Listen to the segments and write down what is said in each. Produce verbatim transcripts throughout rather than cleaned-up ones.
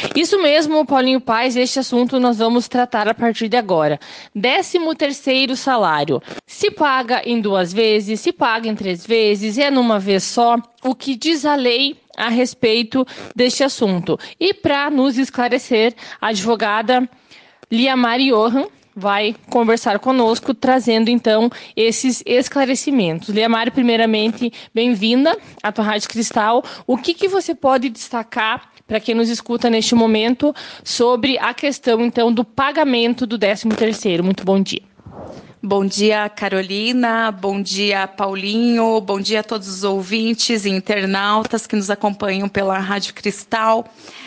Isso mesmo, Paulinho Paes, este assunto nós vamos tratar a partir de agora. Décimo terceiro salário. Se paga em duas vezes, se paga em três vezes, é numa vez só? O que diz a lei a respeito deste assunto? E para nos esclarecer, a advogada Liamar Johan vai conversar conosco, trazendo então esses esclarecimentos. Liamar, primeiramente, bem-vinda à tua Rádio Cristal. O que, que você pode destacar para quem nos escuta neste momento sobre a questão então do pagamento do décimo terceiro? Muito bom dia. Bom dia, Carolina. Bom dia, Paulinho. Bom dia a todos os ouvintes e internautas que nos acompanham pela Rádio Cristal.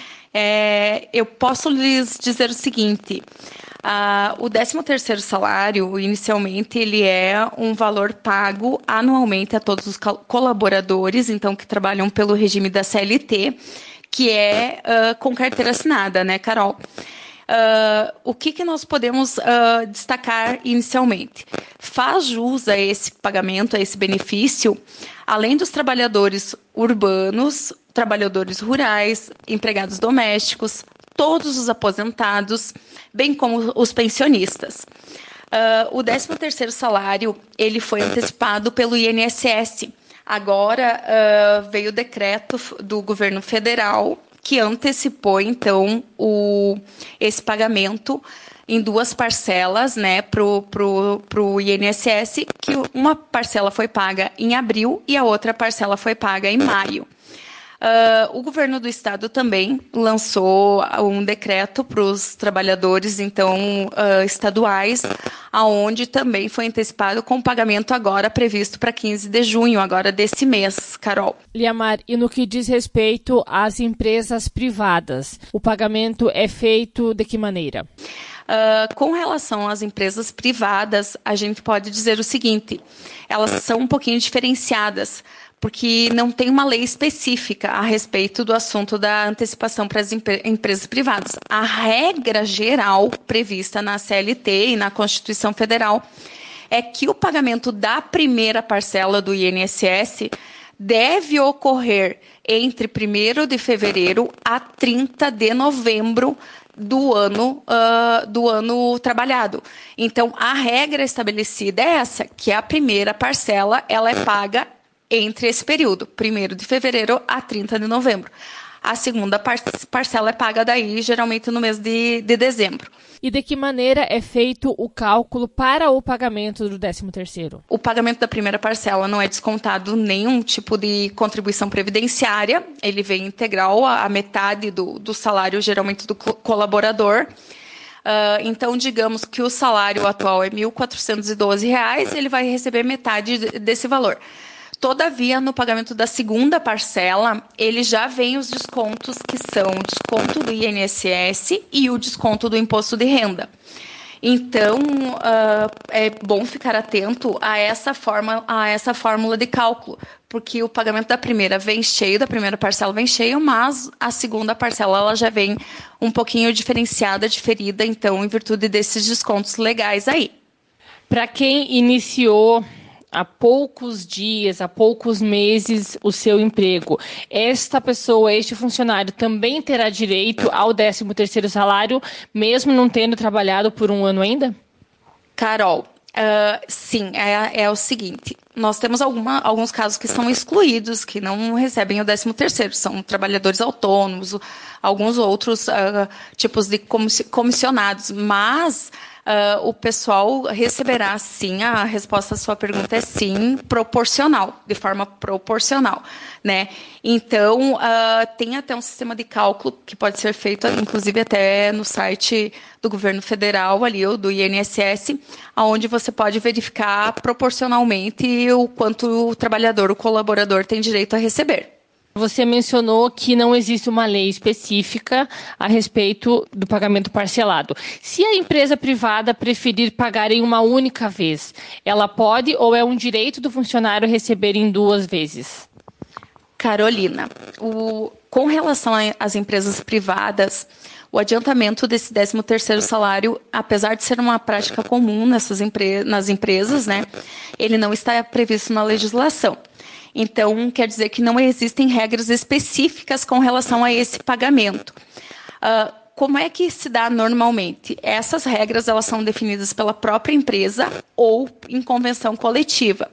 É, eu posso lhes dizer o seguinte: uh, o décimo terceiro salário, inicialmente, ele é um valor pago anualmente a todos os colaboradores, então, que trabalham pelo regime da C L T, que é uh, com carteira assinada, né, Carol? Uh, o que, que nós podemos uh, destacar inicialmente? Faz jus a esse pagamento, a esse benefício, além dos trabalhadores urbanos, trabalhadores rurais, empregados domésticos, todos os aposentados, bem como os pensionistas. Uh, o décimo terceiro salário, ele foi antecipado pelo I N S S. Agora uh, veio o decreto do governo federal que antecipou, então, o, esse pagamento em duas parcelas, né, para o I N S S, que uma parcela foi paga em abril e a outra parcela foi paga em maio. Uh, o governo do estado também lançou um decreto para os trabalhadores, então, uh, estaduais, aonde também foi antecipado com pagamento agora previsto para quinze de junho, agora desse mês, Carol. Liamar, e no que diz respeito às empresas privadas, o pagamento é feito de que maneira? Uh, com relação às empresas privadas, a gente pode dizer o seguinte: elas são um pouquinho diferenciadas, porque não tem uma lei específica a respeito do assunto da antecipação para as empresas privadas. A regra geral prevista na C L T e na Constituição Federal é que o pagamento da primeira parcela do I N S S deve ocorrer entre primeiro de fevereiro a trinta de novembro do ano, uh, do ano trabalhado. Então, a regra estabelecida é essa, que a primeira parcela ela é paga entre esse período, primeiro de fevereiro a trinta de novembro. A segunda par- parcela é paga daí, geralmente no mês de, de dezembro. E de que maneira é feito o cálculo para o pagamento do décimo terceiro? O pagamento da primeira parcela não é descontado nenhum tipo de contribuição previdenciária, ele vem integral a, a metade do, do salário, geralmente do co- colaborador. Uh, então, digamos que o salário atual é mil quatrocentos e doze reais, ele vai receber metade de, desse valor. Todavia, no pagamento da segunda parcela, ele já vem os descontos que são o desconto do I N S S e o desconto do imposto de renda. Então, uh, é bom ficar atento a essa, forma, a essa fórmula de cálculo, porque o pagamento da primeira vem cheio, da primeira parcela vem cheio, mas a segunda parcela ela já vem um pouquinho diferenciada, diferida, então, em virtude desses descontos legais aí. Para quem iniciou há poucos dias, há poucos meses, o seu emprego, esta pessoa, este funcionário, também terá direito ao décimo terceiro salário, mesmo não tendo trabalhado por um ano ainda? Carol, uh, sim, é, é o seguinte, nós temos alguma, alguns casos que são excluídos, que não recebem o décimo terceiro, são trabalhadores autônomos, alguns outros uh, tipos de comissionados, mas Uh, o pessoal receberá, sim, a resposta à sua pergunta é sim, proporcional, de forma proporcional, né? Então, uh, tem até um sistema de cálculo que pode ser feito, inclusive, até no site do governo federal, ali, ou do I N S S, onde você pode verificar proporcionalmente o quanto o trabalhador, o colaborador, tem direito a receber. Você mencionou que não existe uma lei específica a respeito do pagamento parcelado. Se a empresa privada preferir pagar em uma única vez, ela pode ou é um direito do funcionário receber em duas vezes? Carolina, o, com relação às empresas privadas, o adiantamento desse décimo terceiro salário, apesar de ser uma prática comum nessas empre- nas empresas, né, ele não está previsto na legislação. Então, quer dizer que não existem regras específicas com relação a esse pagamento. Uh, como é que se dá normalmente? Essas regras elas são definidas pela própria empresa ou em convenção coletiva.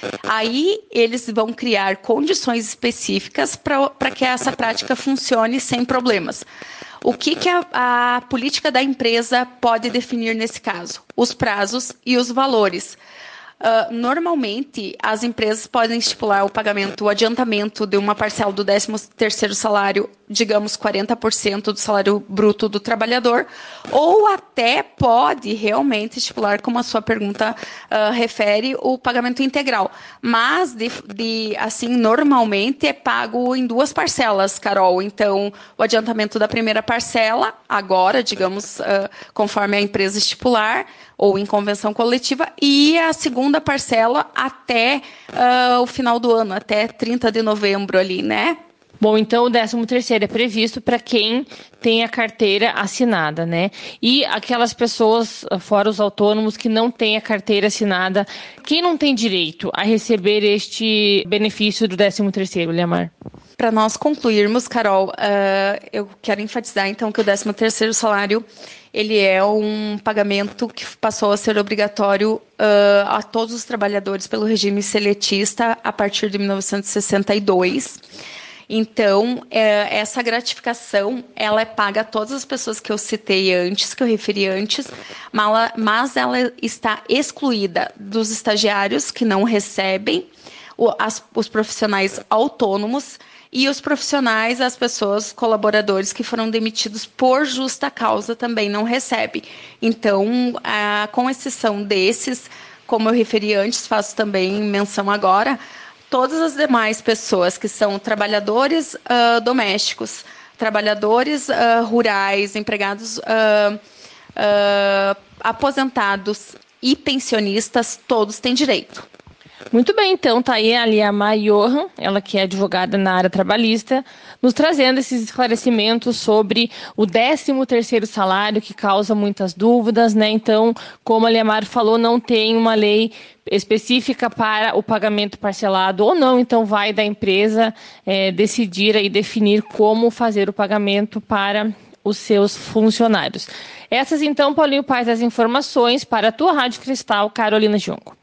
Aí eles vão criar condições específicas para que essa prática funcione sem problemas. O que, que a, a política da empresa pode definir nesse caso? Os prazos e os valores. Uh, normalmente, as empresas podem estipular o pagamento, o adiantamento de uma parcela do décimo terceiro salário, digamos quarenta por cento do salário bruto do trabalhador, ou até pode realmente estipular, como a sua pergunta uh, refere, o pagamento integral. Mas, de, de, assim, normalmente é pago em duas parcelas, Carol. Então, o adiantamento da primeira parcela, agora, digamos, uh, conforme a empresa estipular, ou em convenção coletiva, e a segunda parcela até uh, o final do ano, até trinta de novembro ali, né? Bom, então o décimo terceiro é previsto para quem tem a carteira assinada, né? E aquelas pessoas, fora os autônomos, que não têm a carteira assinada, quem não tem direito a receber este benefício do décimo terceiro, Liamar? Para nós concluirmos, Carol, uh, eu quero enfatizar, então, que o décimo terceiro salário ele é um pagamento que passou a ser obrigatório uh, a todos os trabalhadores pelo regime seletista a partir de mil novecentos e sessenta e dois. Então, é, essa gratificação, ela é paga a todas as pessoas que eu citei antes, que eu referi antes, mas ela está excluída dos estagiários que não recebem, o, as, os profissionais autônomos e os profissionais, as pessoas, colaboradores que foram demitidos por justa causa também não recebem. Então, a, com exceção desses, como eu referi antes, faço também menção agora, todas as demais pessoas que são trabalhadores uh, domésticos, trabalhadores uh, rurais, empregados uh, uh, aposentados e pensionistas, todos têm direito. Muito bem, então tá aí a Liamar Johan, ela que é advogada na área trabalhista, nos trazendo esses esclarecimentos sobre o décimo terceiro salário, que causa muitas dúvidas, né? Então, como a Liamar falou, não tem uma lei específica para o pagamento parcelado ou não, então vai da empresa é, decidir e definir como fazer o pagamento para os seus funcionários. Essas, então, Paulinho Paes, as informações para a tua Rádio Cristal, Carolina Junco.